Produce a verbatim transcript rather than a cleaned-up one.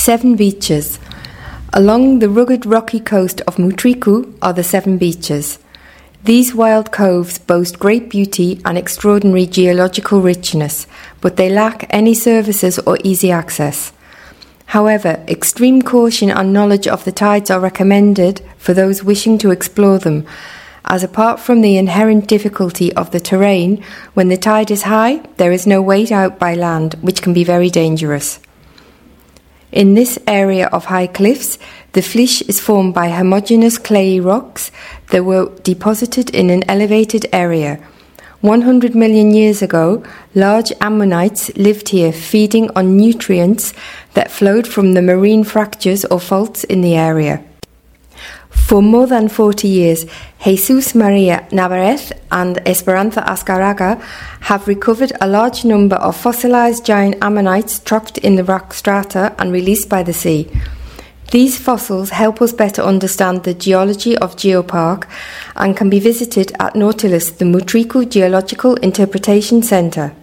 Seven beaches. Along the rugged rocky coast of Mutriku are the seven beaches. These wild coves boast great beauty and extraordinary geological richness, but they lack any services or easy access. However, extreme caution and knowledge of the tides are recommended for those wishing to explore them, as apart from the inherent difficulty of the terrain, when the tide is high, there is no way out by land, which can be very dangerous. In this area of high cliffs, the flysch is formed by homogeneous clayey rocks that were deposited in an elevated area. one hundred million years ago, large ammonites lived here, feeding on nutrients that flowed from the marine fractures or faults in the area. For more than forty years, Jesus Maria Navarrete and Esperanza Azcárraga have recovered a large number of fossilized giant ammonites trapped in the rock strata and released by the sea. These fossils help us better understand the geology of Geopark and can be visited at Nautilus, the Mutriku Geological Interpretation Centre.